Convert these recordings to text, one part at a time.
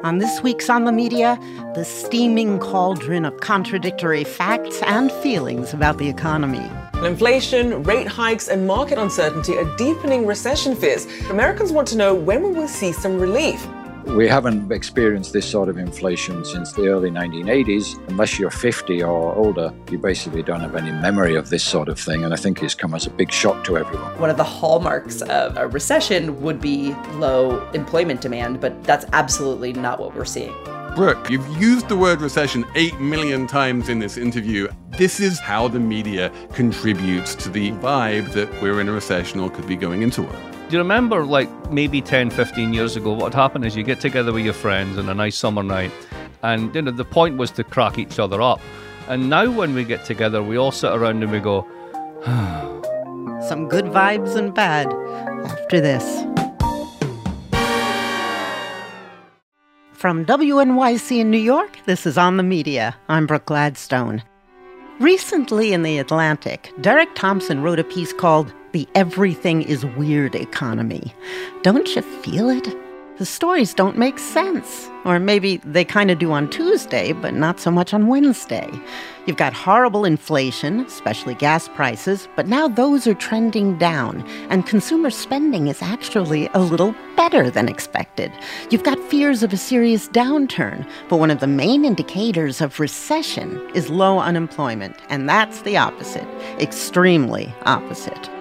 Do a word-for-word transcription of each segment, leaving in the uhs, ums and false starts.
On this week's On the Media, the steaming cauldron of contradictory facts and feelings about the economy. Inflation, rate hikes, and market uncertainty are deepening recession fears. Americans want to know when we will see some relief. We haven't experienced this sort of inflation since the early nineteen eighties. Unless you're fifty or older, you basically don't have any memory of this sort of thing, and I think it's come as a big shock to everyone. One of the hallmarks of a recession would be low employment demand, but that's absolutely not what we're seeing. Brooke, you've used the word recession eight million times in this interview. This is how the media contributes to the vibe that we're in a recession or could be going into one. Do you remember, like, maybe ten, fifteen years ago, what would happen is you get together with your friends on a nice summer night, and, you know, the point was to crack each other up. And now when we get together, we all sit around and we go, Some good vibes and bad after this. From W N Y C in New York, this is On the Media. I'm Brooke Gladstone. Recently in The Atlantic, Derek Thompson wrote a piece called The Everything is Weird Economy. Don't you feel it? The stories don't make sense. Or maybe they kind of do on Tuesday, but not so much on Wednesday. You've got horrible inflation, especially gas prices, but now those are trending down, and consumer spending is actually a little better than expected. You've got fears of a serious downturn, but one of the main indicators of recession is low unemployment, and that's the opposite, extremely opposite.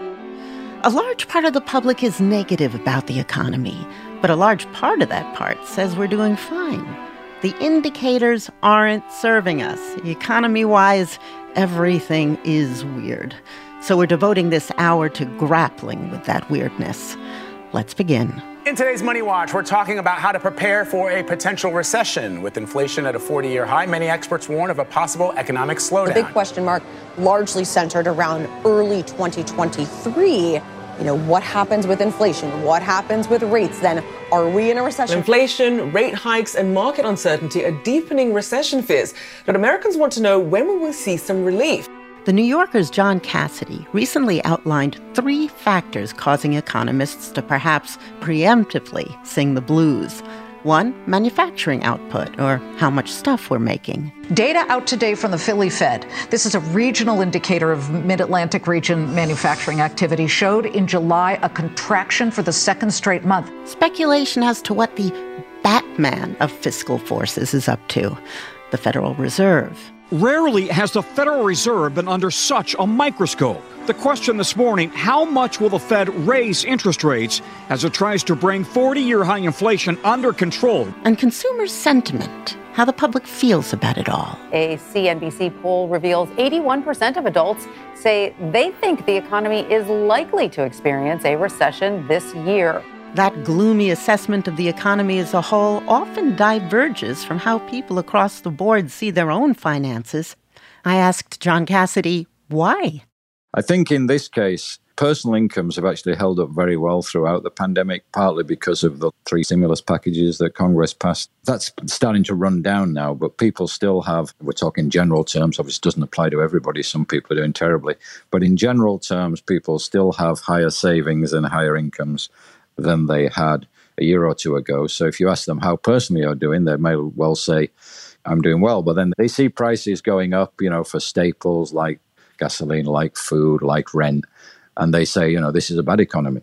A large part of the public is negative about the economy, but a large part of that part says we're doing fine. The indicators aren't serving us. Economy-wise, everything is weird. So we're devoting this hour to grappling with that weirdness. Let's begin. In today's Money Watch, we're talking about how to prepare for a potential recession. With inflation at a forty-year high, many experts warn of a possible economic slowdown. The big question mark largely centered around early twenty twenty-three. You know, what happens with inflation? What happens with rates? Then are we in a recession? Inflation, rate hikes, and market uncertainty are deepening recession fears. But Americans want to know when we will see some relief. The New Yorker's John Cassidy recently outlined three factors causing economists to perhaps preemptively sing the blues. One, manufacturing output, or how much stuff we're making. Data out today from the Philly Fed. This is a regional indicator of Mid-Atlantic region manufacturing activity, showed in July a contraction for the second straight month. Speculation as to what the Batman of fiscal forces is up to, the Federal Reserve. Rarely has the Federal Reserve been under such a microscope. The question this morning, how much will the Fed raise interest rates as it tries to bring forty-year high inflation under control? And consumer sentiment, how the public feels about it all. A C N B C poll reveals eighty-one percent of adults say they think the economy is likely to experience a recession this year. That gloomy assessment of the economy as a whole often diverges from how people across the board see their own finances. I asked John Cassidy, why? I think in this case, personal incomes have actually held up very well throughout the pandemic, partly because of the three stimulus packages that Congress passed. That's starting to run down now, but people still have, we're talking general terms, obviously it doesn't apply to everybody, some people are doing terribly, but in general terms, people still have higher savings and higher incomes than they had a year or two ago. So if you ask them how personally you're doing, they may well say, I'm doing well. But then they see prices going up, you know, for staples like gasoline, like food, like rent. And they say, you know, this is a bad economy.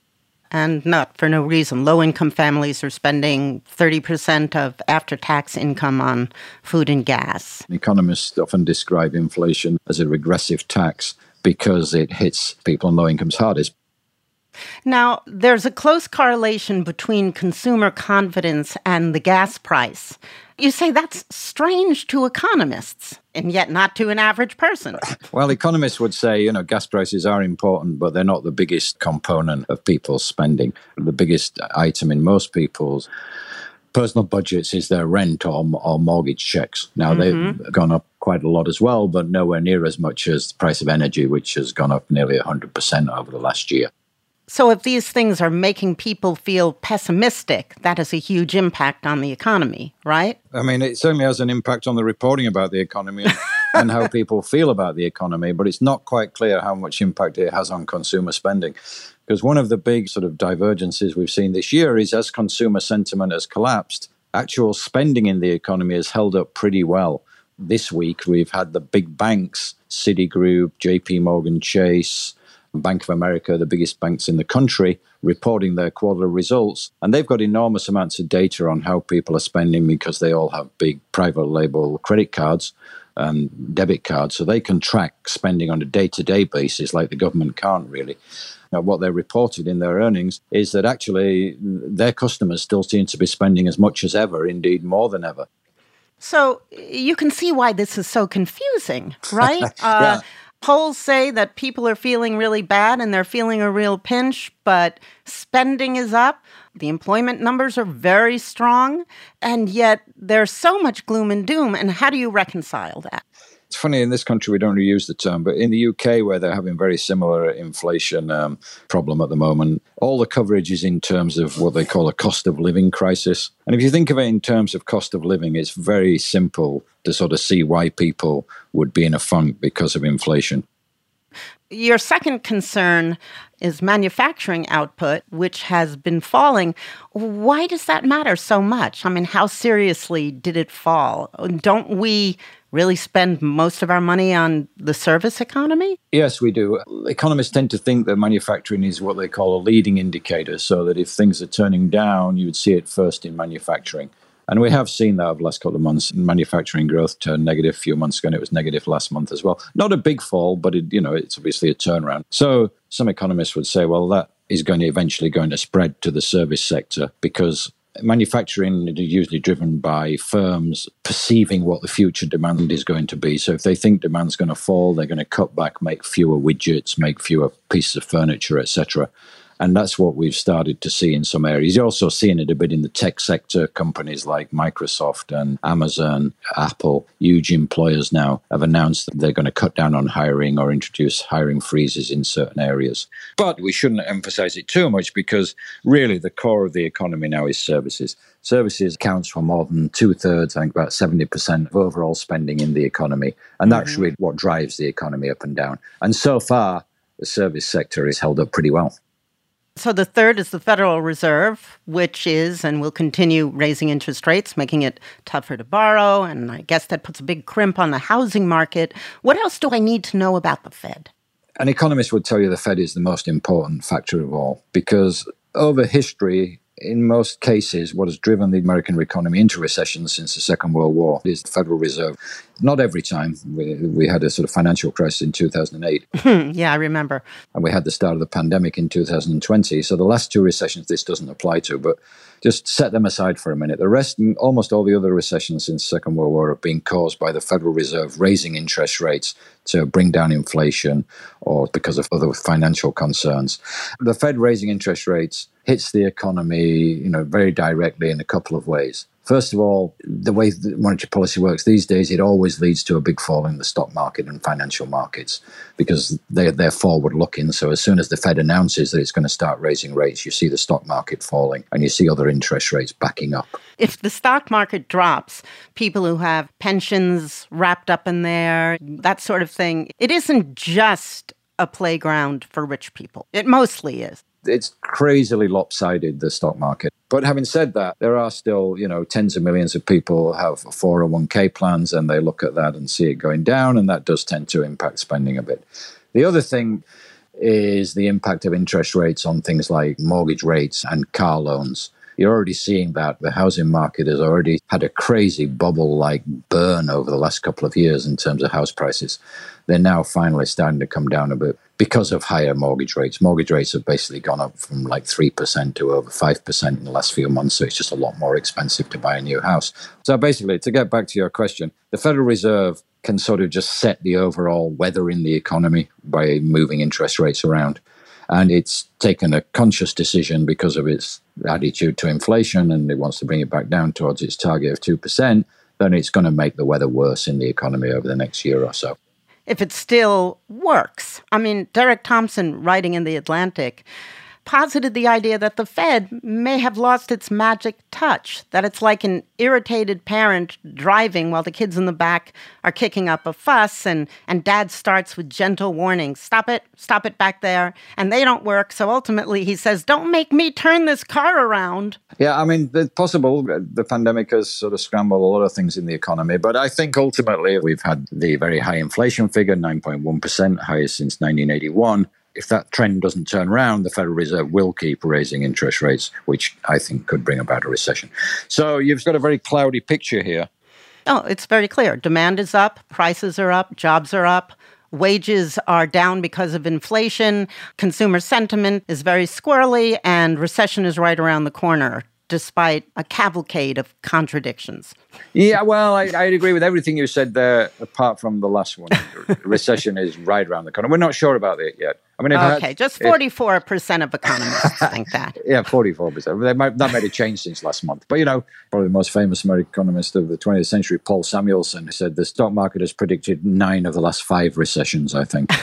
And not for no reason. Low-income families are spending thirty percent of after-tax income on food and gas. Economists often describe inflation as a regressive tax because it hits people on low incomes hardest. Now, there's a close correlation between consumer confidence and the gas price. You say that's strange to economists, and yet not to an average person. Well, economists would say, you know, gas prices are important, but they're not the biggest component of people's spending. The biggest item in most people's personal budgets is their rent or, or mortgage checks. Now, mm-hmm. they've gone up quite a lot as well, but nowhere near as much as the price of energy, which has gone up nearly one hundred percent over the last year. So if these things are making people feel pessimistic, that has a huge impact on the economy, right? I mean, it certainly has an impact on the reporting about the economy and, and how people feel about the economy, but it's not quite clear how much impact it has on consumer spending. Because one of the big sort of divergences we've seen this year is as consumer sentiment has collapsed, actual spending in the economy has held up pretty well. This week, we've had the big banks, Citigroup, J P Morgan Chase, Bank of America, the biggest banks in the country, reporting their quarterly results. And they've got enormous amounts of data on how people are spending because they all have big private label credit cards and debit cards. So they can track spending on a day-to-day basis like the government can't really. Now, what they reported in their earnings is that actually their customers still seem to be spending as much as ever, indeed more than ever. So you can see why this is so confusing, right? yeah. uh, polls say that people are feeling really bad and they're feeling a real pinch, but spending is up. The employment numbers are very strong, and yet there's so much gloom and doom. And how do you reconcile that? It's funny, in this country, we don't really use the term, but in the U K, where they're having very similar inflation um, problem at the moment, all the coverage is in terms of what they call a cost of living crisis. And if you think of it in terms of cost of living, it's very simple to sort of see why people would be in a funk because of inflation. Your second concern is manufacturing output, which has been falling. Why does that matter so much? I mean, how seriously did it fall? Don't we really spend most of our money on the service economy? Yes, we do. Economists tend to think that manufacturing is what they call a leading indicator, so that if things are turning down, you would see it first in manufacturing. And we have seen that over the last couple of months. Manufacturing growth turned negative a few months ago, and it was negative last month as well. Not a big fall, but it, you know, it's obviously a turnaround. So some economists would say, well, that is going to eventually going to spread to the service sector, because manufacturing is usually driven by firms perceiving what the future demand is going to be. So if they think demand's going to fall, they're going to cut back, make fewer widgets, make fewer pieces of furniture, et cetera. And that's what we've started to see in some areas. You're also seeing it a bit in the tech sector. Companies like Microsoft and Amazon, Apple, huge employers now, have announced that they're going to cut down on hiring or introduce hiring freezes in certain areas. But we shouldn't emphasize it too much, because really the core of the economy now is services. Services accounts for more than two-thirds, I think about seventy percent of overall spending in the economy. And that's mm-hmm. really what drives the economy up and down. And so far, the service sector is held up pretty well. So the third is the Federal Reserve, which is and will continue raising interest rates, making it tougher to borrow. And I guess that puts a big crimp on the housing market. What else do I need to know about the Fed? An economist would tell you the Fed is the most important factor of all, because over history, in most cases, what has driven the American economy into recession since the Second World War is the Federal Reserve. Not every time. We, we had a sort of financial crisis in two thousand eight. Yeah, I remember. And we had the start of the pandemic in two thousand twenty. So the last two recessions this doesn't apply to, but just set them aside for a minute. The rest, almost all the other recessions since the Second World War have been caused by the Federal Reserve raising interest rates to bring down inflation or because of other financial concerns. The Fed raising interest rates hits the economy, you know, very directly in a couple of ways. First of all, the way that monetary policy works these days, it always leads to a big fall in the stock market and financial markets because they're, they're forward-looking. So as soon as the Fed announces that it's going to start raising rates, you see the stock market falling and you see other interest rates backing up. If the stock market drops, people who have pensions wrapped up in there, that sort of thing, it isn't just a playground for rich people. It mostly is. It's crazily lopsided, the stock market. But having said that, there are still, you know, tens of millions of people have four oh one k plans and they look at that and see it going down, and that does tend to impact spending a bit. The other thing is the impact of interest rates on things like mortgage rates and car loans. You're already seeing that. The housing market has already had a crazy bubble-like burn over the last couple of years in terms of house prices. They're now finally starting to come down a bit because of higher mortgage rates. Mortgage rates have basically gone up from like three percent to over five percent in the last few months, so it's just a lot more expensive to buy a new house. So basically, to get back to your question, the Federal Reserve can sort of just set the overall weather in the economy by moving interest rates around. And it's taken a conscious decision because of its attitude to inflation, and it wants to bring it back down towards its target of two percent, then it's going to make the weather worse in the economy over the next year or so. If it still works. I mean, Derek Thompson, writing in The Atlantic, posited the idea that the Fed may have lost its magic touch, that it's like an irritated parent driving while the kids in the back are kicking up a fuss, and, and dad starts with gentle warnings. Stop it, stop it back there. And they don't work. So ultimately he says, don't make me turn this car around. Yeah, I mean, it's possible. The pandemic has sort of scrambled a lot of things in the economy. But I think ultimately we've had the very high inflation figure, nine point one percent, highest since nineteen eighty-one. If that trend doesn't turn around, the Federal Reserve will keep raising interest rates, which I think could bring about a recession. So you've got a very cloudy picture here. Oh, it's very clear. Demand is up, prices are up, jobs are up, wages are down because of inflation, consumer sentiment is very squirrely, and recession is right around the corner, despite a cavalcade of contradictions. Yeah, well, I, I agree with everything you said there, apart from the last one. Recession is right around the corner. We're not sure about it yet. I mean, okay, had, just forty-four percent of economists think that. Yeah, forty-four percent. They might, that made a change since last month. But, you know, probably the most famous American economist of the twentieth century, Paul Samuelson, said the stock market has predicted nine of the last five recessions, I think.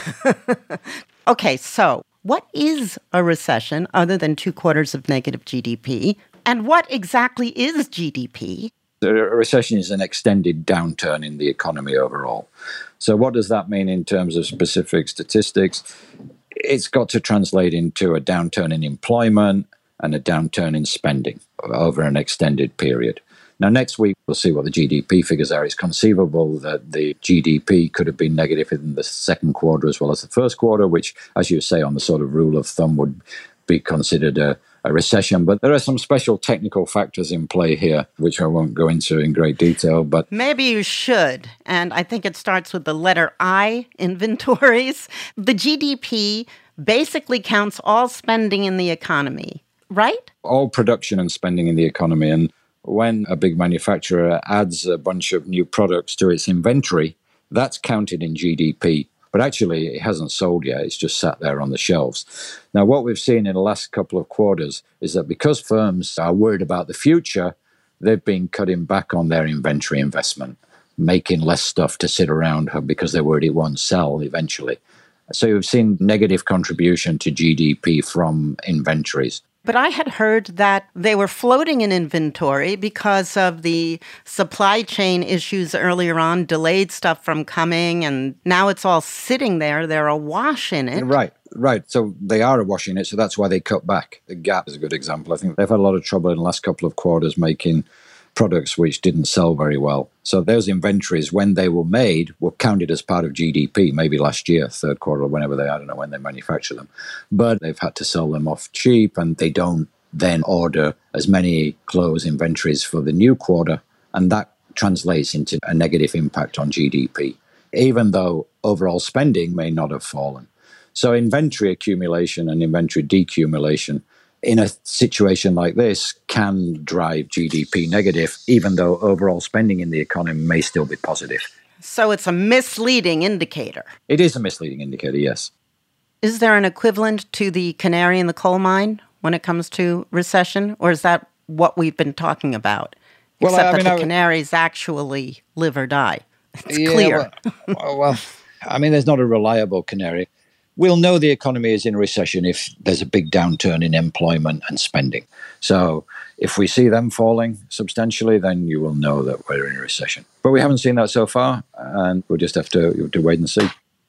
Okay, so what is a recession other than two quarters of negative G D P? And what exactly is G D P? A recession is an extended downturn in the economy overall. So what does that mean in terms of specific statistics? It's got to translate into a downturn in employment and a downturn in spending over an extended period. Now, next week, we'll see what the G D P figures are. It's conceivable that the G D P could have been negative in the second quarter as well as the first quarter, which, as you say, on the sort of rule of thumb would be considered a a recession. But there are some special technical factors in play here, which I won't go into in great detail. But maybe you should. And I think it starts with the letter I, inventories. The G D P basically counts all spending in the economy, right? All production and spending in the economy. And when a big manufacturer adds a bunch of new products to its inventory, that's counted in G D P. But actually, it hasn't sold yet. It's just sat there on the shelves. Now, what we've seen in the last couple of quarters is that because firms are worried about the future, they've been cutting back on their inventory investment, making less stuff to sit around because they're worried it won't sell eventually. So you've seen negative contribution to G D P from inventories. But I had heard that they were floating in inventory because of the supply chain issues earlier on, delayed stuff from coming, and now it's all sitting there. They're awash in it. Right, right. So they are awash in it, so that's why they cut back. The Gap is a good example. I think they've had a lot of trouble in the last couple of quarters making products which didn't sell very well. So those inventories, when they were made, were counted as part of G D P, maybe last year, third quarter, or whenever they, I don't know when they manufacture them. But they've had to sell them off cheap, and they don't then order as many close inventories for the new quarter, and that translates into a negative impact on G D P, even though overall spending may not have fallen. So inventory accumulation and inventory decumulation in a situation like this can drive G D P negative, even though overall spending in the economy may still be positive. So it's a misleading indicator. It is a misleading indicator, yes. Is there an equivalent to the canary in the coal mine when it comes to recession, or is that what we've been talking about? Well, Except I mean, that the I, canaries actually live or die. It's yeah, clear. Well, well, I mean, there's not a reliable canary. We'll know the economy is in recession if there's a big downturn in employment and spending. So if we see them falling substantially, then you will know that we're in a recession. But we haven't seen that so far, and we'll just have to, to wait and see.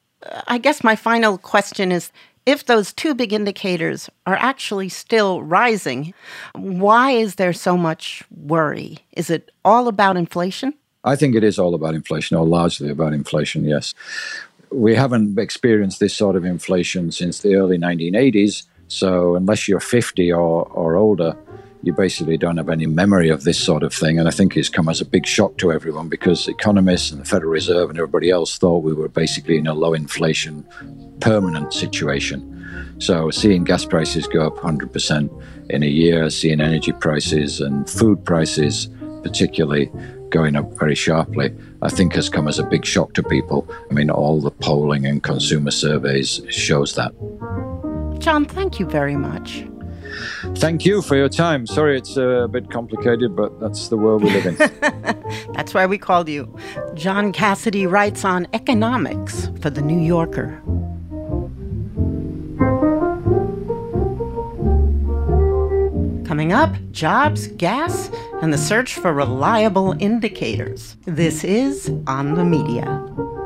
I guess my final question is, if those two big indicators are actually still rising, why is there so much worry? Is it all about inflation? I think it is all about inflation, or largely about inflation, yes. We haven't experienced this sort of inflation since the early nineteen eighties, so unless you're fifty or, or older, you basically don't have any memory of this sort of thing. And I think it's come as a big shock to everyone because economists and the Federal Reserve and everybody else thought we were basically in a low inflation permanent situation. So seeing gas prices go up one hundred percent in a year, seeing energy prices and food prices particularly going up very sharply, I think has come as a big shock to people. I mean, all the polling and consumer surveys shows that. John, thank you very much. Thank you for your time. Sorry it's a bit complicated, but that's the world we live in. That's why we called you. John Cassidy writes on economics for The New Yorker. Coming up, jobs, gas, and the search for reliable indicators. This is On the Media.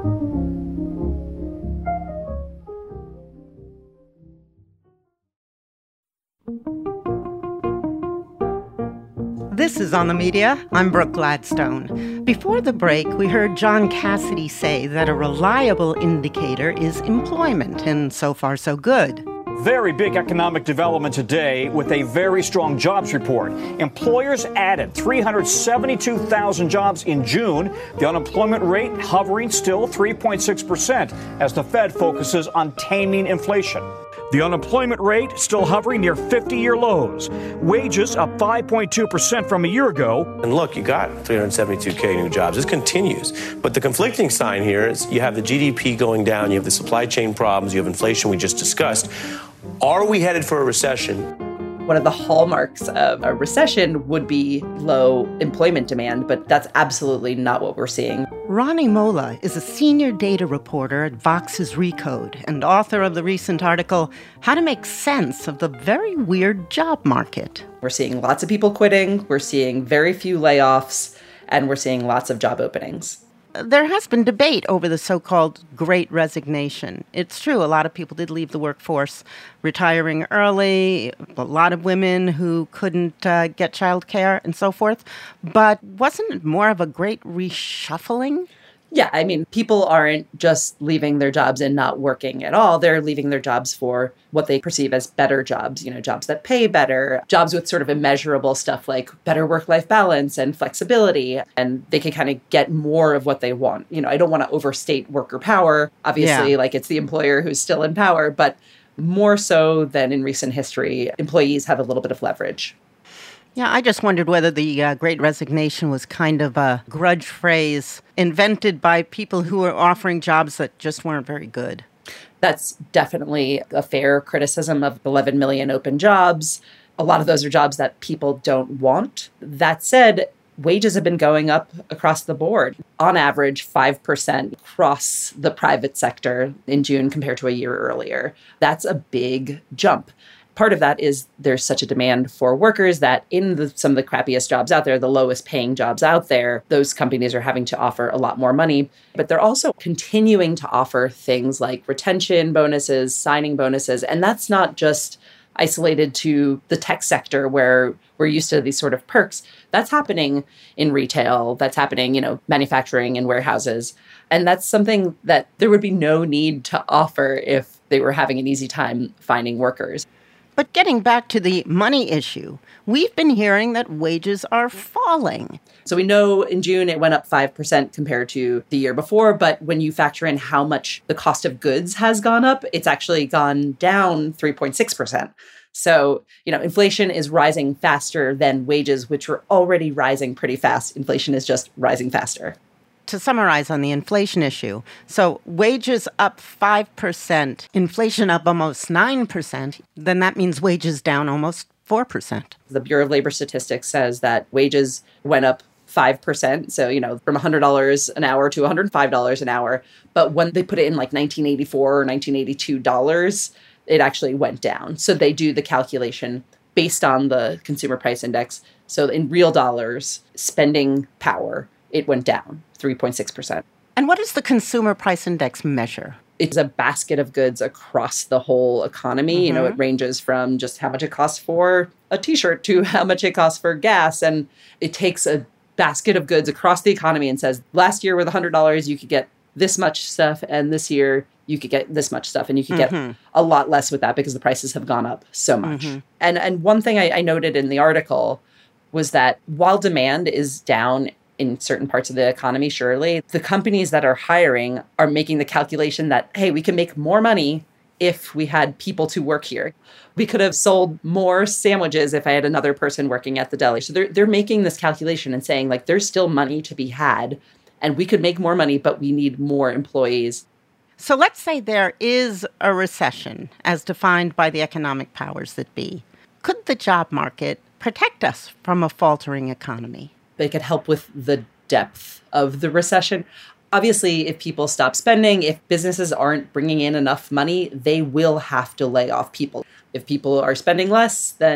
This is On the Media. I'm Brooke Gladstone. Before the break, we heard John Cassidy say that a reliable indicator is employment, and so far so good. Very big economic development today with a very strong jobs report. Employers added three hundred seventy-two thousand jobs in June. The unemployment rate hovering still three point six percent as the Fed focuses on taming inflation. The unemployment rate still hovering near fifty-year lows. Wages up five point two percent from a year ago. And look, you got three hundred seventy-two thousand new jobs. This continues. But the conflicting sign here is you have the G D P going down, you have the supply chain problems, you have inflation we just discussed. Are we headed for a recession? One of the hallmarks of a recession would be low employment demand, but that's absolutely not what we're seeing. Ronnie Mola is a senior data reporter at Vox's Recode and author of the recent article, How to Make Sense of the Very Weird Job Market. We're seeing lots of people quitting, we're seeing very few layoffs, and we're seeing lots of job openings. There has been debate over the so-called Great Resignation. It's true, a lot of people did leave the workforce, retiring early, a lot of women who couldn't uh, get childcare and so forth. But wasn't it more of a great reshuffling? Yeah, I mean, people aren't just leaving their jobs and not working at all. They're leaving their jobs for what they perceive as better jobs, you know, jobs that pay better, jobs with sort of immeasurable stuff like better work-life balance and flexibility, and they can kind of get more of what they want. You know, I don't want to overstate worker power. Obviously, yeah. like it's the employer who's still in power, but more so than in recent history, employees have a little bit of leverage. Yeah, I just wondered whether the uh, Great Resignation was kind of a grudge phrase invented by people who were offering jobs that just weren't very good. That's definitely a fair criticism of eleven million open jobs. A lot of those are jobs that people don't want. That said, wages have been going up across the board, on average five percent across the private sector in June compared to a year earlier. That's a big jump. Part of that is there's such a demand for workers that in the, some of the crappiest jobs out there, the lowest paying jobs out there, those companies are having to offer a lot more money. But they're also continuing to offer things like retention bonuses, signing bonuses. And that's not just isolated to the tech sector where we're used to these sort of perks. That's happening in retail. That's happening, you know, manufacturing and warehouses. And that's something that there would be no need to offer if they were having an easy time finding workers. But getting back to the money issue, we've been hearing that wages are falling. So we know in June it went up five percent compared to the year before, but when you factor in how much the cost of goods has gone up, it's actually gone down three point six percent. So, you know, inflation is rising faster than wages, which were already rising pretty fast. Inflation is just rising faster. To summarize on the inflation issue, so wages up five percent, inflation up almost nine percent, then that means wages down almost four percent. The Bureau of Labor Statistics says that wages went up five percent, so, you know, from one hundred dollars an hour to one hundred five dollars an hour. But when they put it in like nineteen eighty-four or nineteen eighty-two dollars, it actually went down. So they do the calculation based on the consumer price index. So in real dollars, spending power, it went down three point six percent. And what does the consumer price index measure? It's a basket of goods across the whole economy. Mm-hmm. You know, it ranges from just how much it costs for a t-shirt to how much it costs for gas. And it takes a basket of goods across the economy and says, last year with one hundred dollars, you could get this much stuff. And this year you could get this much stuff. And you could mm-hmm. get a lot less with that because the prices have gone up so much. Mm-hmm. And, and one thing I, I noted in the article was that while demand is down in certain parts of the economy, surely, the companies that are hiring are making the calculation that, hey, we can make more money if we had people to work here. We could have sold more sandwiches if I had another person working at the deli. So they're, they're making this calculation and saying, like, there's still money to be had, and we could make more money, but we need more employees. So let's say there is a recession, as defined by the economic powers that be. Could the job market protect us from a faltering economy? They could help with the depth of the recession. Obviously, if people stop spending, if businesses aren't bringing in enough money, they will have to lay off people. If people are spending less, then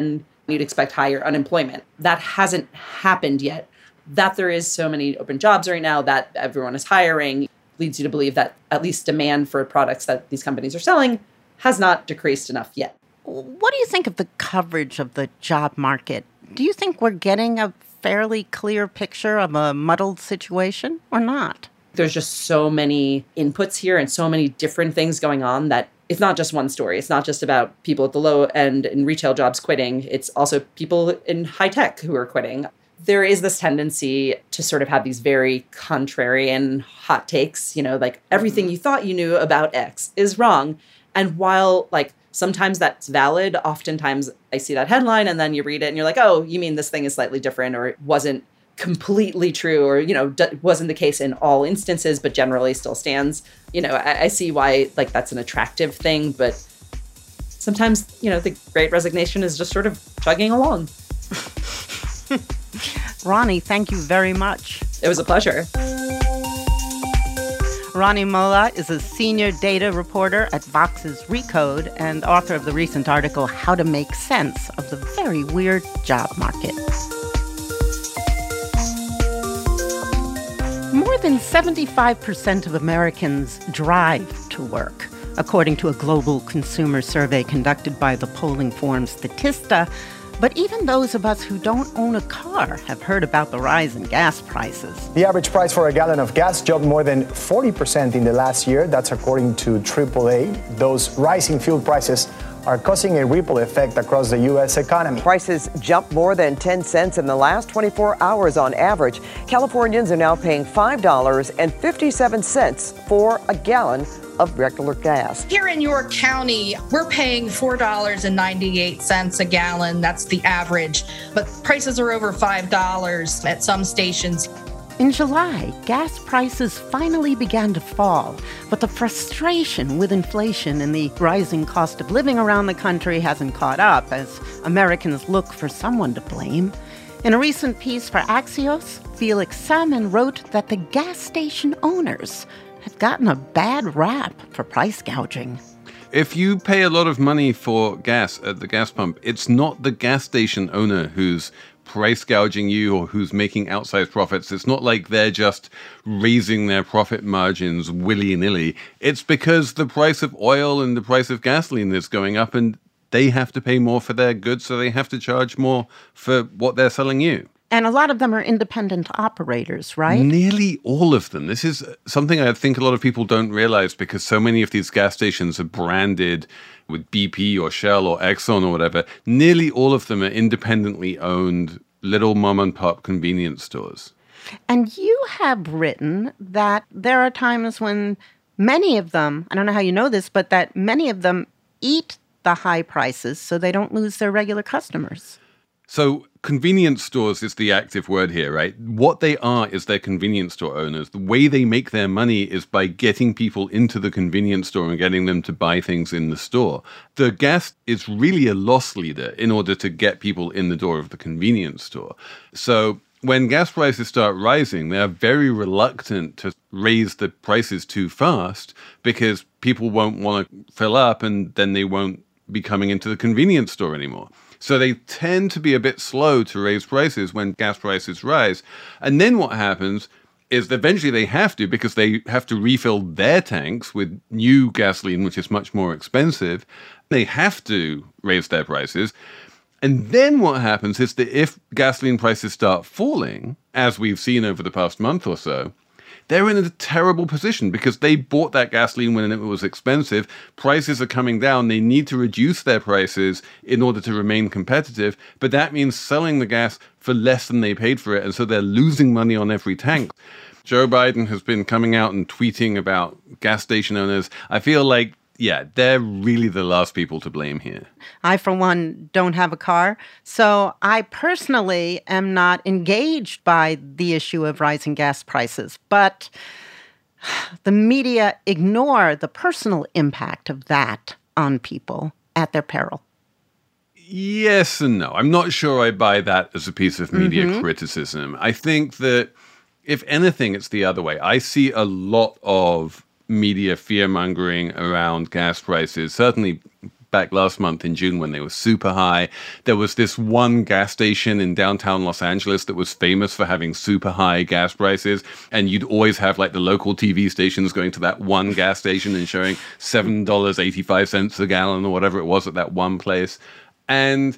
You'd expect higher unemployment. That hasn't happened yet. That there is so many open jobs right now that everyone is hiring leads you to believe that at least demand for products that these companies are selling has not decreased enough yet. What do you think of the coverage of the job market? Do you think we're getting a fairly clear picture of a muddled situation or not? There's just so many inputs here and so many different things going on that it's not just one story. It's not just about people at the low end in retail jobs quitting. It's also people in high tech who are quitting. There is this tendency to sort of have these very contrarian hot takes, you know, like everything you thought you knew about X is wrong. And while like sometimes that's valid, oftentimes I see that headline and then you read it and you're like, oh, you mean this thing is slightly different or it wasn't completely true or, you know, d- wasn't the case in all instances, but generally still stands. You know, I, I see why like that's an attractive thing, but sometimes, you know, the Great Resignation is just sort of chugging along. Rani, thank you very much. It was a pleasure. Rani Molla is a senior data reporter at Vox's Recode and author of the recent article, How to Make Sense of the Very Weird Job Market. More than seventy-five percent of Americans drive to work, according to a global consumer survey conducted by the polling firm Statista. But even those of us who don't own a car have heard about the rise in gas prices. The average price for a gallon of gas jumped more than forty percent in the last year. That's according to triple A. Those rising fuel prices are causing a ripple effect across the U S economy. Prices jumped more than ten cents in the last twenty-four hours on average. Californians are now paying five dollars and fifty-seven cents for a gallon of regular gas. Here in York County, we're paying four dollars and ninety-eight cents a gallon. That's the average. But prices are over five dollars at some stations. In July, gas prices finally began to fall, but the frustration with inflation and the rising cost of living around the country hasn't caught up as Americans look for someone to blame. In a recent piece for Axios, Felix Salmon wrote that the gas station owners have gotten a bad rap for price gouging. If you pay a lot of money for gas at the gas pump, it's not the gas station owner who's price gouging you or who's making outsized profits. It's not like they're just raising their profit margins willy-nilly. It's because the price of oil and the price of gasoline is going up and they have to pay more for their goods, so they have to charge more for what they're selling you. And a lot of them are independent operators, right? Nearly all of them. This is something I think a lot of people don't realize because so many of these gas stations are branded with B P or Shell or Exxon or whatever. Nearly all of them are independently owned little mom and pop convenience stores. And you have written that there are times when many of them, I don't know how you know this, but that many of them eat the high prices so they don't lose their regular customers. So convenience stores is the active word here, right? What they are is they're convenience store owners. The way they make their money is by getting people into the convenience store and getting them to buy things in the store. The gas is really a loss leader in order to get people in the door of the convenience store. So when gas prices start rising, they're very reluctant to raise the prices too fast because people won't want to fill up and then they won't be coming into the convenience store anymore. So they tend to be a bit slow to raise prices when gas prices rise. And then what happens is that eventually they have to, because they have to refill their tanks with new gasoline, which is much more expensive. They have to raise their prices. And then what happens is that if gasoline prices start falling, as we've seen over the past month or so, they're in a terrible position because they bought that gasoline when it was expensive. Prices are coming down. They need to reduce their prices in order to remain competitive. But that means selling the gas for less than they paid for it. And so they're losing money on every tank. Joe Biden has been coming out and tweeting about gas station owners. I feel like, yeah, they're really the last people to blame here. I, for one, don't have a car, so I personally am not engaged by the issue of rising gas prices. But the media ignore the personal impact of that on people at their peril. Yes and no. I'm not sure I buy that as a piece of media Mm-hmm. criticism. I think that, if anything, it's the other way. I see a lot of media fear-mongering around gas prices, certainly back last month in June when they were super high. There was this one gas station in downtown Los Angeles that was famous for having super high gas prices. And you'd always have like the local T V stations going to that one gas station and showing seven dollars and eighty-five cents a gallon or whatever it was at that one place. And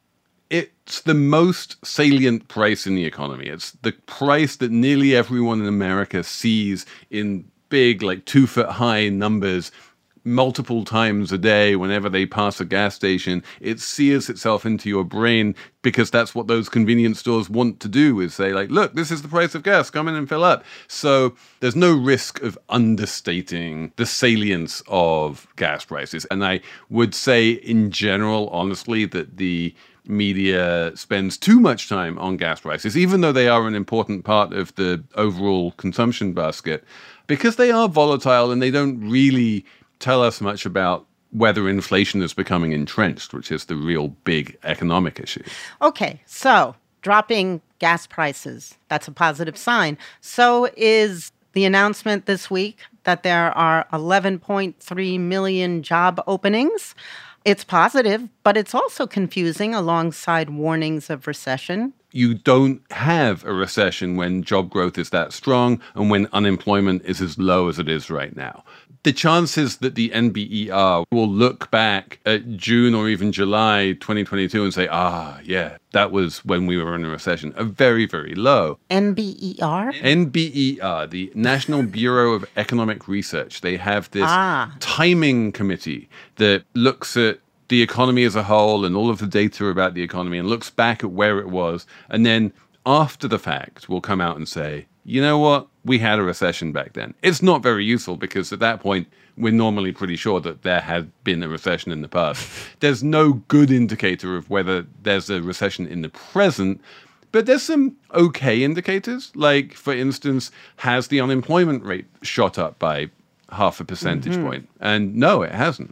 it's the most salient price in the economy. It's the price that nearly everyone in America sees in big, like two foot high numbers multiple times a day whenever they pass a gas station. It sears itself into your brain because that's what those convenience stores want to do, is say like, look, this is the price of gas, come in and fill up. So there's no risk of understating the salience of gas prices. And I would say in general, honestly, that the media spends too much time on gas prices, even though they are an important part of the overall consumption basket, because they are volatile and they don't really tell us much about whether inflation is becoming entrenched, which is the real big economic issue. Okay, so dropping gas prices, that's a positive sign. So is the announcement this week that there are eleven point three million job openings. It's positive, but it's also confusing alongside warnings of recession. You don't have a recession when job growth is that strong and when unemployment is as low as it is right now. The chances that the N B E R will look back at June or even July twenty twenty-two and say, ah, yeah, that was when we were in a recession, are very, very low. N B E R? N B E R, the National Bureau of Economic Research. They have this ah. timing committee that looks at the economy as a whole and all of the data about the economy and looks back at where it was. And then after the fact, will come out and say, you know what? We had a recession back then. It's not very useful because at that point, we're normally pretty sure that there had been a recession in the past. There's no good indicator of whether there's a recession in the present, but there's some okay indicators. Like, for instance, has the unemployment rate shot up by half a percentage mm-hmm. point? And no, it hasn't.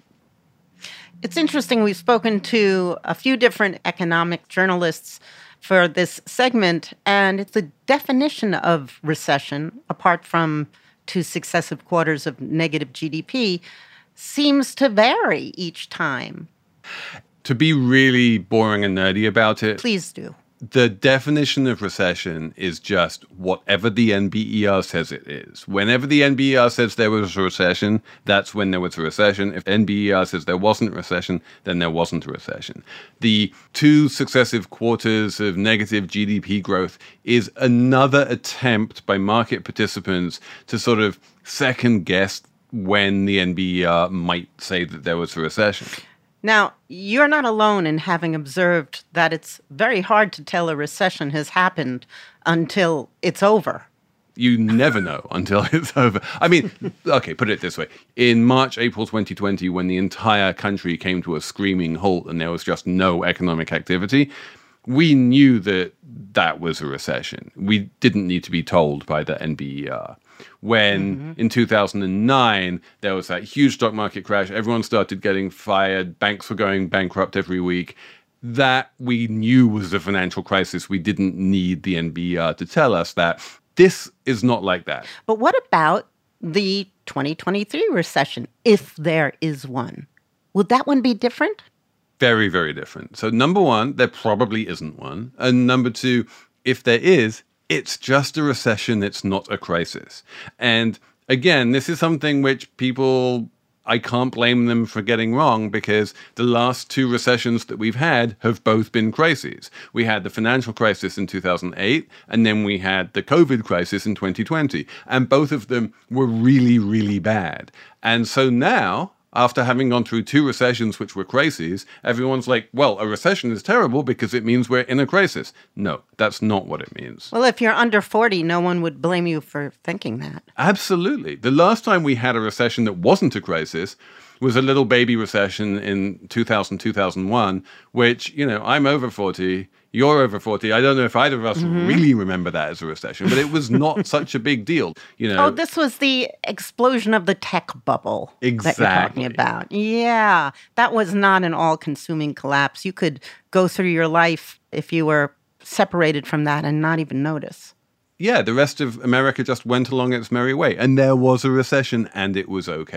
It's interesting. We've spoken to a few different economic journalists for this segment, and it's the definition of recession, apart from two successive quarters of negative G D P, seems to vary each time. To be really boring and nerdy about it, please do. The definition of recession is just whatever the N B E R says it is. Whenever the N B E R says there was a recession, that's when there was a recession. If N B E R says there wasn't a recession, then there wasn't a recession. The two successive quarters of negative G D P growth is another attempt by market participants to sort of second guess when the N B E R might say that there was a recession. Now, you're not alone in having observed that it's very hard to tell a recession has happened until it's over. You never know until it's over. I mean, okay, put it this way. In March, April twenty twenty, when the entire country came to a screaming halt and there was just no economic activity, we knew that that was a recession. We didn't need to be told by the N B E R. When mm-hmm. in two thousand nine, there was that huge stock market crash, everyone started getting fired, banks were going bankrupt every week. That we knew was a financial crisis. We didn't need the N B E R to tell us that. This is not like that. But what about the twenty twenty-three recession, if there is one? Would that one be different? Very, very different. So number one, there probably isn't one. And number two, if there is, it's just a recession. It's not a crisis. And again, this is something which people, I can't blame them for getting wrong, because the last two recessions that we've had have both been crises. We had the financial crisis in two thousand eight, and then we had the COVID crisis in twenty twenty. And both of them were really, really bad. And so now, after having gone through two recessions which were crises, everyone's like, well, a recession is terrible because it means we're in a crisis. No, that's not what it means. Well, if you're under forty, no one would blame you for thinking that. Absolutely. The last time we had a recession that wasn't a crisis was a little baby recession in two thousand, two thousand one, which, you know, I'm over forty, you're over forty. I don't know if either of us mm-hmm. really remember that as a recession, but it was not such a big deal. You know. Oh, this was the explosion of the tech bubble exactly. that you're talking about. Yeah, that was not an all-consuming collapse. You could go through your life if you were separated from that and not even notice. Yeah, the rest of America just went along its merry way, and there was a recession, and it was okay.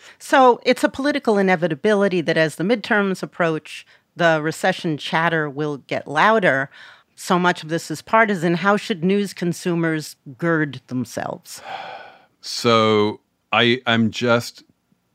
So it's a political inevitability that as the midterms approach, the recession chatter will get louder. So much of this is partisan. How should news consumers gird themselves? So I am just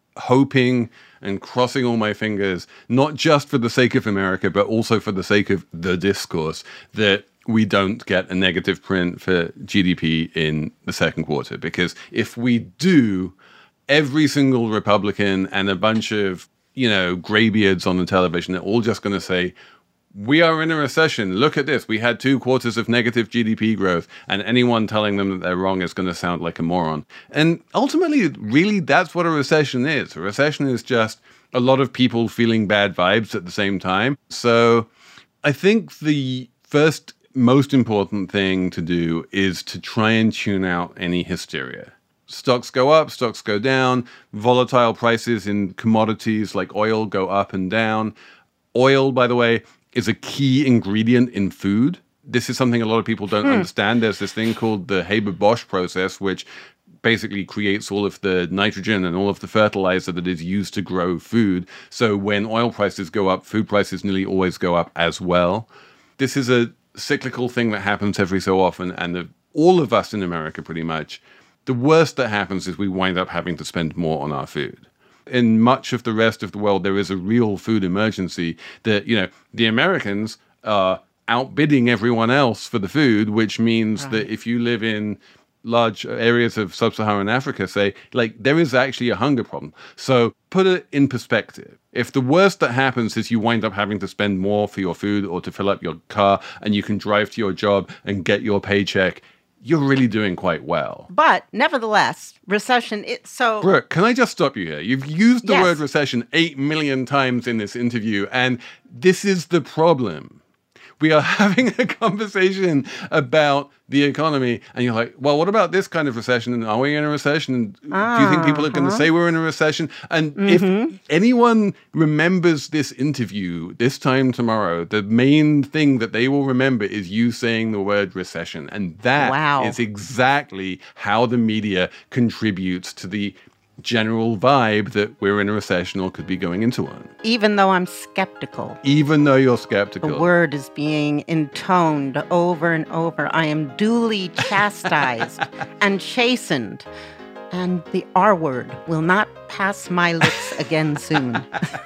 hoping and crossing all my fingers, not just for the sake of America, but also for the sake of the discourse, that we don't get a negative print for G D P in the second quarter. Because if we do, every single Republican and a bunch of, you know, graybeards on the television are all just going to say, we are in a recession. Look at this. We had two quarters of negative G D P growth, and anyone telling them that they're wrong is going to sound like a moron. And ultimately, really, that's what a recession is. A recession is just a lot of people feeling bad vibes at the same time. So I think the first most important thing to do is to try and tune out any hysteria. Stocks go up, stocks go down, volatile prices in commodities like oil go up and down. Oil, by the way, is a key ingredient in food. This is something a lot of people don't hmm. understand. There's this thing called the Haber-Bosch process, which basically creates all of the nitrogen and all of the fertilizer that is used to grow food. So when oil prices go up, food prices nearly always go up as well. This is a cyclical thing that happens every so often, and the, all of us in America pretty much, the worst that happens is we wind up having to spend more on our food. In much of the rest of the world, there is a real food emergency that, you know, the Americans are outbidding everyone else for the food, which means right. that if you live in large areas of sub-Saharan Africa, say, like, there is actually a hunger problem. So put it in perspective. If the worst that happens is you wind up having to spend more for your food or to fill up your car, and you can drive to your job and get your paycheck, you're really doing quite well. But nevertheless, recession, it's so... Brooke, can I just stop you here? You've used the yes. word recession eight million times in this interview, and this is the problem. We are having a conversation about the economy, and you're like, well, what about this kind of recession? And are we in a recession? And uh, do you think people are going to say we're in a recession? And mm-hmm. if anyone remembers this interview this time tomorrow, the main thing that they will remember is you saying the word recession. And that wow. is exactly how the media contributes to the general vibe that we're in a recession or could be going into one. Even though I'm skeptical. Even though you're skeptical. The word is being intoned over and over. I am duly chastised and chastened. And the R word will not pass my lips again soon.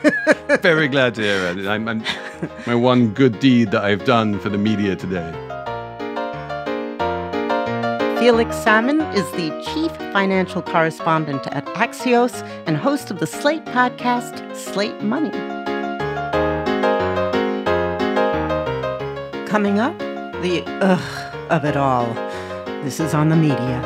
Very glad to hear it. I'm, I'm, my one good deed that I've done for the media today. Felix Salmon is the chief financial correspondent at Axios and host of the Slate podcast, Slate Money. Coming up, the ugh of it all. This is On the Media.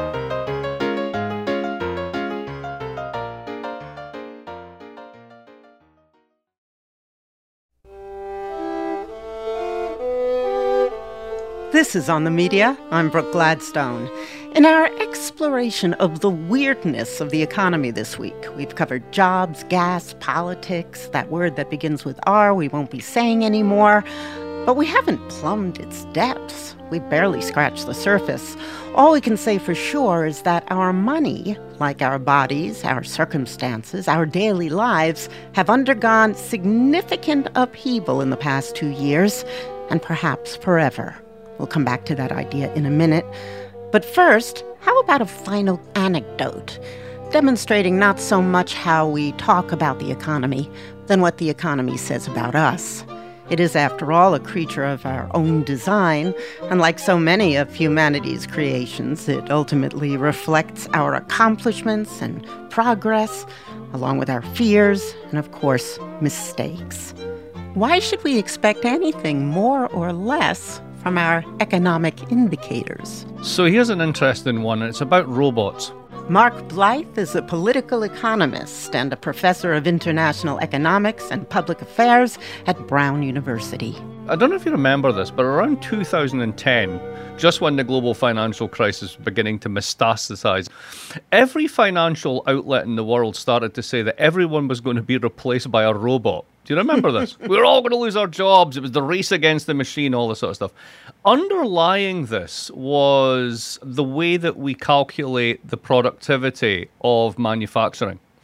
This is On the Media. I'm Brooke Gladstone. In our exploration of the weirdness of the economy this week, we've covered jobs, gas, politics, that word that begins with R we won't be saying anymore. But we haven't plumbed its depths. We barely scratched the surface. All we can say for sure is that our money, like our bodies, our circumstances, our daily lives, have undergone significant upheaval in the past two years, and perhaps forever. We'll come back to that idea in a minute. But first, how about a final anecdote, demonstrating not so much how we talk about the economy than what the economy says about us. It is, after all, a creature of our own design, and like so many of humanity's creations, it ultimately reflects our accomplishments and progress, along with our fears and, of course, mistakes. Why should we expect anything more or less from our economic indicators? So here's an interesting one. It's about robots. Mark Blyth is a political economist and a professor of international economics and public affairs at Brown University. I don't know if you remember this, but around two thousand ten, just when the global financial crisis was beginning to metastasize, every financial outlet in the world started to say that everyone was going to be replaced by a robot. Do you remember this? We were all going to lose our jobs. It was the race against the machine, all this sort of stuff. Underlying this was the way that we calculate the productivity of manufacturing.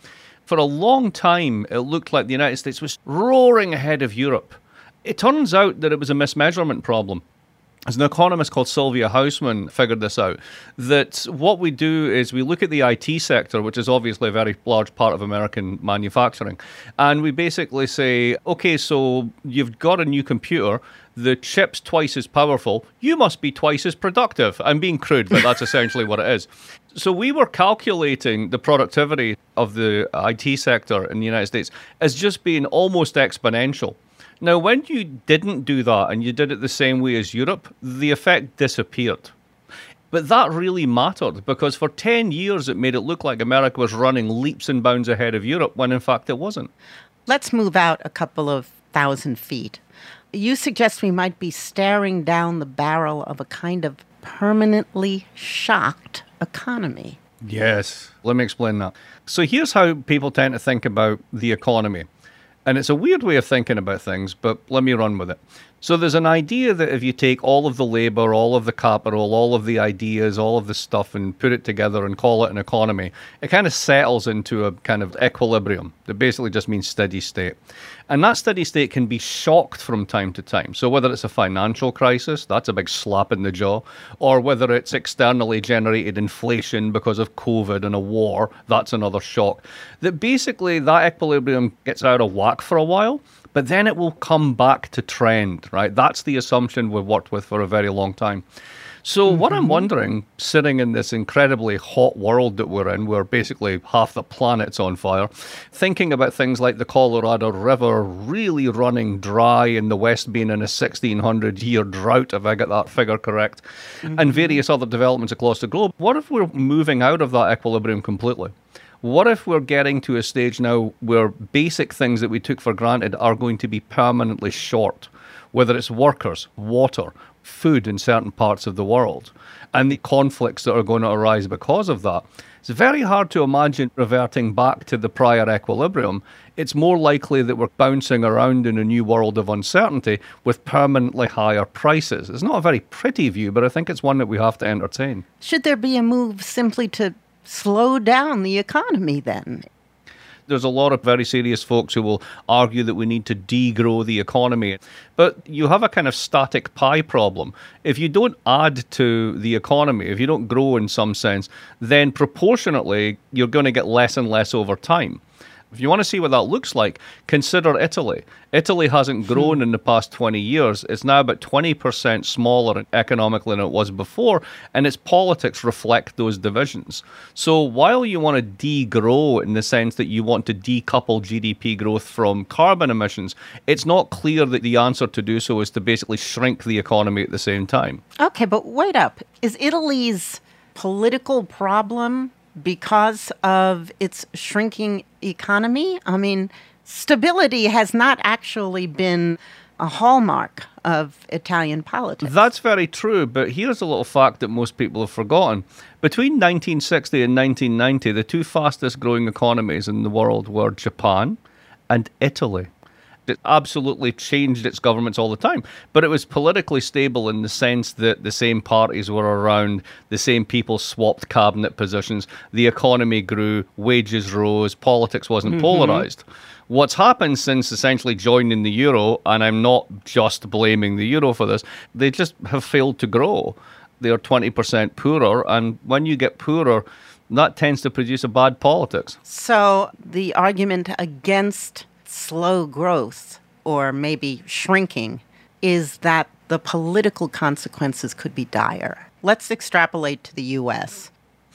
For a long time, it looked like the United States was roaring ahead of Europe. It turns out that it was a mismeasurement problem. As an economist called Sylvia Hausman figured this out, that what we do is we look at the I T sector, which is obviously a very large part of American manufacturing, and we basically say, okay, so you've got a new computer, the chip's twice as powerful, you must be twice as productive. I'm being crude, but that's essentially what it is. So we were calculating the productivity of the I T sector in the United States as just being almost exponential. Now, when you didn't do that and you did it the same way as Europe, the effect disappeared. But that really mattered because for ten years it made it look like America was running leaps and bounds ahead of Europe when in fact it wasn't. Let's move out a couple of thousand feet. You suggest we might be staring down the barrel of a kind of permanently shocked economy. Yes. Let me explain that. So here's how people tend to think about the economy. And it's a weird way of thinking about things, but let me run with it. So there's an idea that if you take all of the labor, all of the capital, all of the ideas, all of the stuff and put it together and call it an economy, it kind of settles into a kind of equilibrium that basically just means steady state. And that steady state can be shocked from time to time. So whether it's a financial crisis, that's a big slap in the jaw, or whether it's externally generated inflation because of COVID and a war, that's another shock. That basically that equilibrium gets out of whack for a while, but then it will come back to trend, right? That's the assumption we've worked with for a very long time. So mm-hmm. what I'm wondering, sitting in this incredibly hot world that we're in, where basically half the planet's on fire, thinking about things like the Colorado River really running dry and the West being in a sixteen hundred year drought, if I get that figure correct, mm-hmm. and various other developments across the globe, what if we're moving out of that equilibrium completely? What if we're getting to a stage now where basic things that we took for granted are going to be permanently short, whether it's workers, water, food in certain parts of the world, and the conflicts that are going to arise because of that? It's very hard to imagine reverting back to the prior equilibrium. It's more likely that we're bouncing around in a new world of uncertainty with permanently higher prices. It's not a very pretty view, but I think it's one that we have to entertain. Should there be a move simply to slow down the economy then? There's a lot of very serious folks who will argue that we need to degrow the economy. But you have a kind of static pie problem. If you don't add to the economy, if you don't grow in some sense, then proportionately you're going to get less and less over time. If you want to see what that looks like, consider Italy. Italy hasn't grown in the past twenty years. It's now about twenty percent smaller economically than it was before, and its politics reflect those divisions. So while you want to degrow in the sense that you want to decouple G D P growth from carbon emissions, it's not clear that the answer to do so is to basically shrink the economy at the same time. Okay, but wait up. Is Italy's political problem because of its shrinking economy? I mean, stability has not actually been a hallmark of Italian politics. That's very true, but here's a little fact that most people have forgotten. Between nineteen sixty and nineteen ninety, the two fastest growing economies in the world were Japan and Italy. It absolutely changed its governments all the time. But it was politically stable in the sense that the same parties were around, the same people swapped cabinet positions, the economy grew, wages rose, politics wasn't mm-hmm. polarized. What's happened since essentially joining the euro, and I'm not just blaming the euro for this, they just have failed to grow. They are twenty percent poorer, and when you get poorer, that tends to produce a bad politics. So the argument against slow growth, or maybe shrinking, is that the political consequences could be dire. Let's extrapolate to the U S.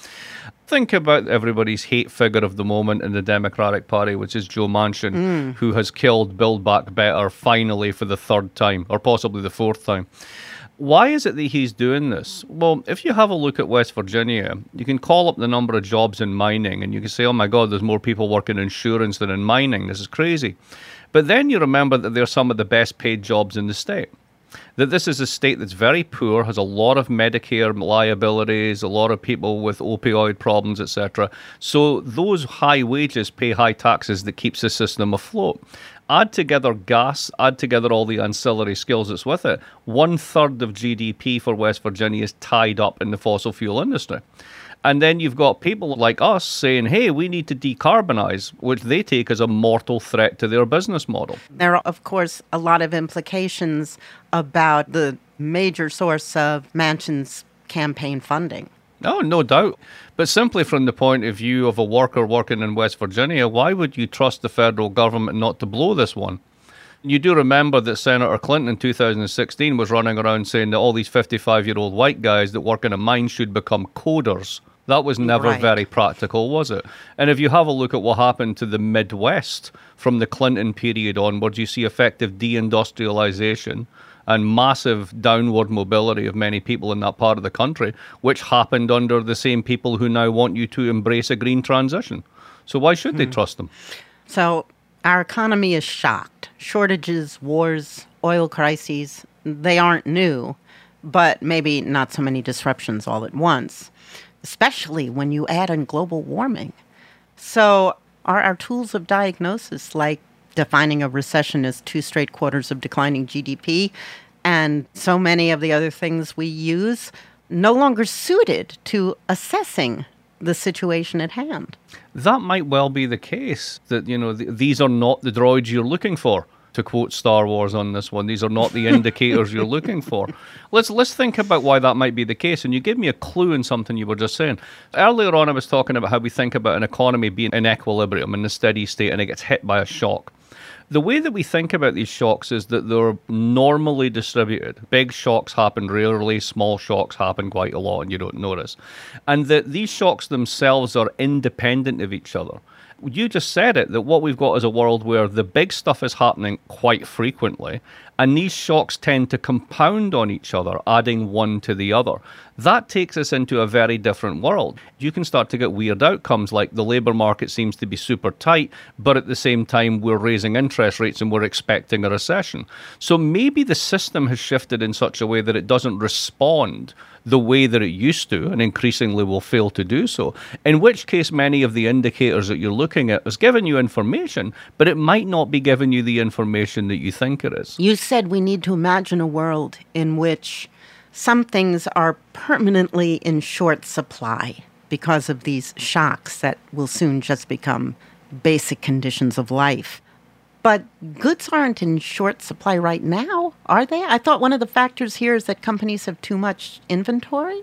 Think about everybody's hate figure of the moment in the Democratic Party, which is Joe Manchin, mm. who has killed Build Back Better finally for the third time, or possibly the fourth time. Why is it that he's doing this? Well, if you have a look at West Virginia, you can call up the number of jobs in mining and you can say, oh my God, there's more people working in insurance than in mining. This is crazy. But then you remember that they're some of the best paid jobs in the state. That this is a state that's very poor, has a lot of Medicare liabilities, a lot of people with opioid problems, et cetera. So those high wages pay high taxes that keeps the system afloat. Add together gas, add together all the ancillary skills that's with it. One third of G D P for West Virginia is tied up in the fossil fuel industry. And then you've got people like us saying, hey, we need to decarbonize, which they take as a mortal threat to their business model. There are, of course, a lot of implications about the major source of Manchin's campaign funding. No, no doubt. But simply from the point of view of a worker working in West Virginia, why would you trust the federal government not to blow this one? You do remember that Senator Clinton in two thousand sixteen was running around saying that all these fifty-five-year-old white guys that work in a mine should become coders. That was never right. very practical, was it? And if you have a look at what happened to the Midwest from the Clinton period onwards, you see effective deindustrialization and massive downward mobility of many people in that part of the country, which happened under the same people who now want you to embrace a green transition. So why should hmm. they trust them? So our economy is shocked. Shortages, wars, oil crises, they aren't new, but maybe not so many disruptions all at once, especially when you add in global warming. So are our tools of diagnosis, like defining a recession as two straight quarters of declining G D P, and so many of the other things we use, no longer suited to assessing the situation at hand? That might well be the case, that, you know, th- these are not the droids you're looking for, to quote Star Wars on this one. These are not the indicators you're looking for. Let's let's think about why that might be the case. And you gave me a clue in something you were just saying. Earlier on, I was talking about how we think about an economy being in equilibrium, in a steady state, and it gets hit by a shock. The way that we think about these shocks is that they're normally distributed. Big shocks happen rarely, small shocks happen quite a lot, and you don't notice. And that these shocks themselves are independent of each other. You just said it, that what we've got is a world where the big stuff is happening quite frequently, and these shocks tend to compound on each other, adding one to the other. That takes us into a very different world. You can start to get weird outcomes, like the labour market seems to be super tight, but at the same time we're raising interest rates and we're expecting a recession. So maybe the system has shifted in such a way that it doesn't respond the way that it used to, and increasingly will fail to do so, in which case many of the indicators that you're looking at is giving you information, but it might not be giving you the information that you think it is. You said we need to imagine a world in which some things are permanently in short supply because of these shocks that will soon just become basic conditions of life. But goods aren't in short supply right now, are they? I thought one of the factors here is that companies have too much inventory.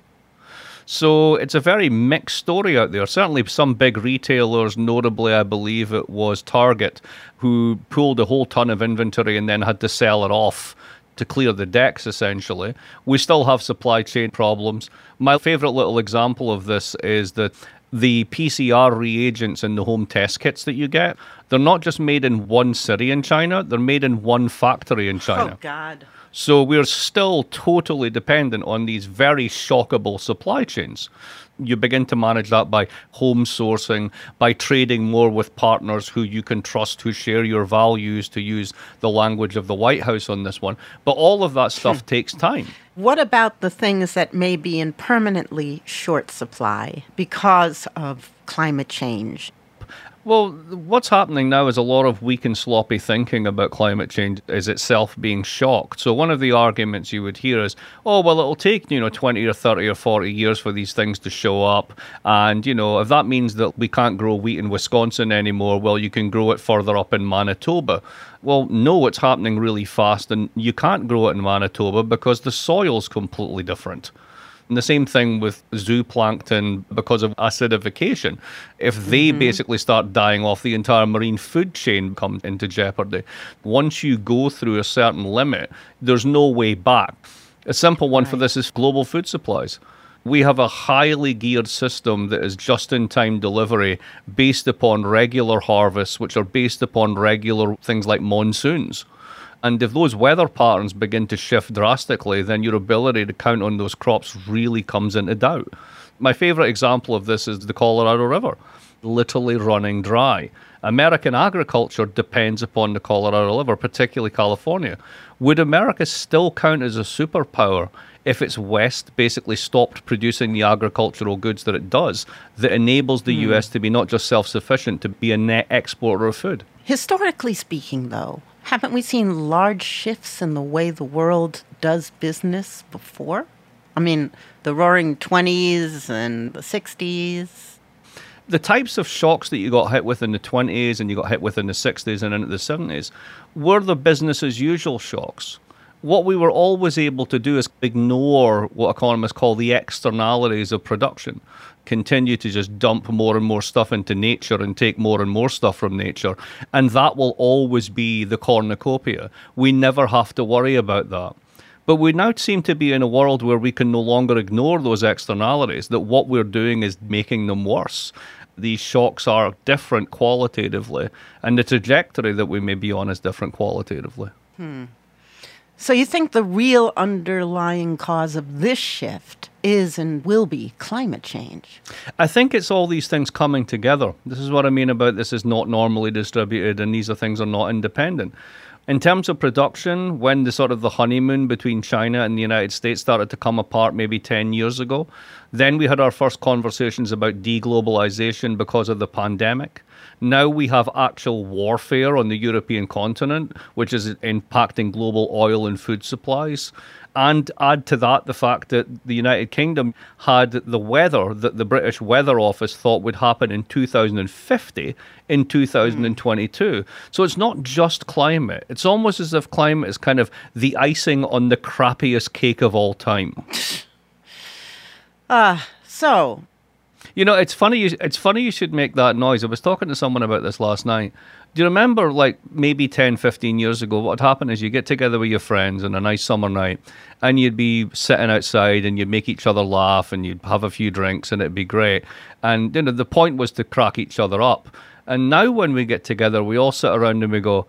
So it's a very mixed story out there. Certainly some big retailers, notably I believe it was Target, who pulled a whole ton of inventory and then had to sell it off to clear the decks, essentially. We still have supply chain problems. My favorite little example of this is that the P C R reagents in the home test kits that you get, they're not just made in one city in China, they're made in one factory in China. Oh, God. So we're still totally dependent on these very shockable supply chains. You begin to manage that by home sourcing, by trading more with partners who you can trust, who share your values, to use the language of the White House on this one. But all of that stuff takes time. What about the things that may be in permanently short supply because of climate change? Well, what's happening now is a lot of weak and sloppy thinking about climate change is itself being shocked. So one of the arguments you would hear is, oh, well, it'll take, you know, twenty or thirty or forty years for these things to show up. And, you know, if that means that we can't grow wheat in Wisconsin anymore, well, you can grow it further up in Manitoba. Well, no, it's happening really fast, and you can't grow it in Manitoba because the soil's completely different. And the same thing with zooplankton because of acidification. If they mm-hmm. basically start dying off, the entire marine food chain comes into jeopardy. Once you go through a certain limit, there's no way back. A simple one right. for this is global food supplies. We have a highly geared system that is just-in-time delivery based upon regular harvests, which are based upon regular things like monsoons. And if those weather patterns begin to shift drastically, then your ability to count on those crops really comes into doubt. My favorite example of this is the Colorado River, literally running dry. American agriculture depends upon the Colorado River, particularly California. Would America still count as a superpower if its West basically stopped producing the agricultural goods that it does, that enables the mm. U S to be not just self-sufficient, to be a net exporter of food? Historically speaking, though, haven't we seen large shifts in the way the world does business before? I mean, the roaring twenties and the sixties. The types of shocks that you got hit with in the twenties and you got hit with in the sixties and into the seventies were the business as usual shocks. What we were always able to do is ignore what economists call the externalities of production, continue to just dump more and more stuff into nature and take more and more stuff from nature, and that will always be the cornucopia. We never have to worry about that. But we now seem to be in a world where we can no longer ignore those externalities, that what we're doing is making them worse. These shocks are different qualitatively, and the trajectory that we may be on is different qualitatively. Hmm. So you think the real underlying cause of this shift is and will be climate change? I think it's all these things coming together. This is what I mean about this is not normally distributed and these are things are not independent. In terms of production, when the sort of the honeymoon between China and the United States started to come apart maybe ten years ago, then we had our first conversations about deglobalization because of the pandemic. Now we have actual warfare on the European continent, which is impacting global oil and food supplies. And add to that the fact that the United Kingdom had the weather that the British Weather Office thought would happen in two thousand fifty in two thousand twenty-two. Mm. So it's not just climate. It's almost as if climate is kind of the icing on the crappiest cake of all time. Ah, uh, so... You know, it's funny. You, it's funny you should make that noise. I was talking to someone about this last night. Do you remember, like, maybe ten, fifteen years ago, what would happen is you get together with your friends on a nice summer night and you'd be sitting outside and you'd make each other laugh and you'd have a few drinks and it'd be great. And, you know, the point was to crack each other up. And now when we get together, we all sit around and we go,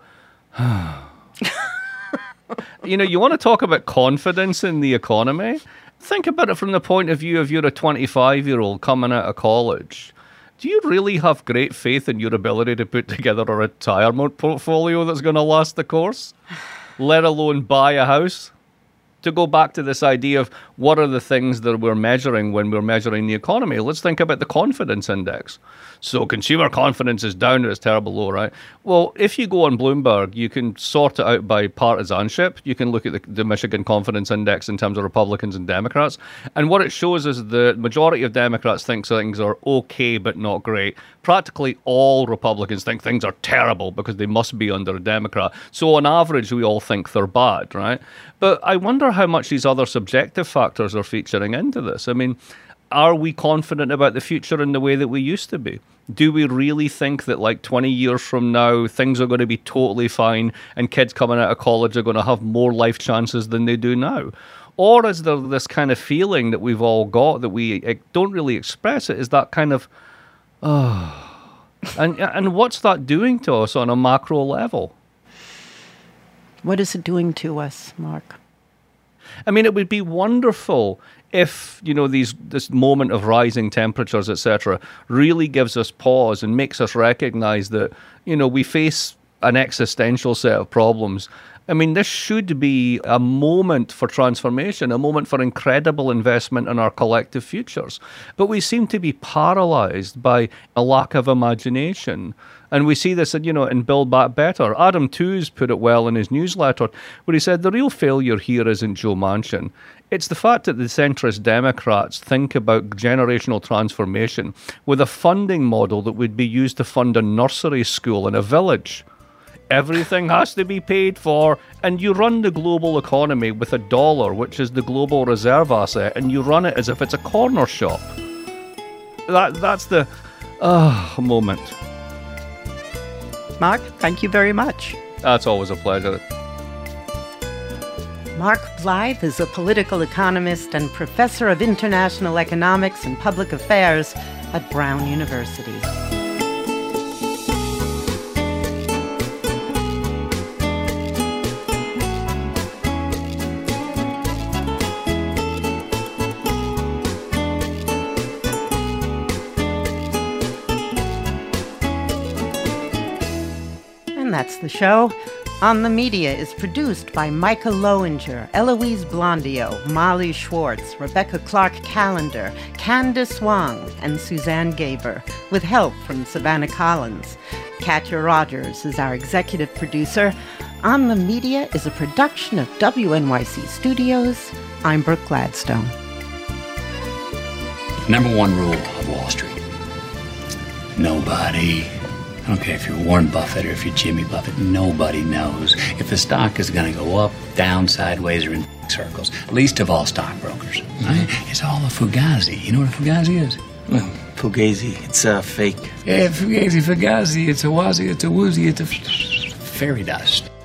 you know, you want to talk about confidence in the economy? Think about it from the point of view of you're a twenty-five-year-old coming out of college. Do you really have great faith in your ability to put together a retirement portfolio that's going to last the course, let alone buy a house? To go back to this idea of what are the things that we're measuring when we're measuring the economy, let's think about the confidence index. So consumer confidence is down at its terrible low, right? Well, if you go on Bloomberg, you can sort it out by partisanship. You can look at the, the Michigan Confidence Index in terms of Republicans and Democrats. And what it shows is the majority of Democrats think things are okay but not great. Practically all Republicans think things are terrible because they must be under a Democrat. So on average, we all think they're bad, right? But I wonder how much these other subjective factors are featuring into this. I mean, are we confident about the future in the way that we used to be? Do we really think that like twenty years from now, things are going to be totally fine and kids coming out of college are going to have more life chances than they do now? Or is there this kind of feeling that we've all got that we don't really express it? Is that kind of, oh, and, and what's that doing to us on a macro level? What is it doing to us, Mark? I mean, it would be wonderful if, you know, these this moment of rising temperatures, et cetera, really gives us pause and makes us recognize that, you know, we face an existential set of problems. I mean, this should be a moment for transformation, a moment for incredible investment in our collective futures. But we seem to be paralyzed by a lack of imagination. And we see this, you know, in Build Back Better. Adam Tooze put it well in his newsletter, where he said the real failure here isn't Joe Manchin. It's the fact that the centrist Democrats think about generational transformation with a funding model that would be used to fund a nursery school in a village. Everything has to be paid for, and you run the global economy with a dollar, which is the global reserve asset, and you run it as if it's a corner shop. That That's the uh, moment. Mark, thank you very much. That's always a pleasure. Mark Blyth is a political economist and professor of international economics and public affairs at Brown University. And that's the show. On the Media is produced by Micah Lowinger, Eloise Blondio, Molly Schwartz, Rebecca Clark-Callender, Candace Wong, and Suzanne Gaber, with help from Savannah Collins. Katya Rogers is our executive producer. On the Media is a production of W N Y C Studios. I'm Brooke Gladstone. Number one rule of Wall Street. Nobody, I don't care if you're Warren Buffett or if you're Jimmy Buffett, nobody knows if the stock is going to go up, down, sideways, or in circles. Least of all stockbrokers. Right? It's all a fugazi. You know what a fugazi is? Well, fugazi, it's a uh, fake. Yeah, fugazi, fugazi, it's a wazi, it's a woozy, it's a fairy dust.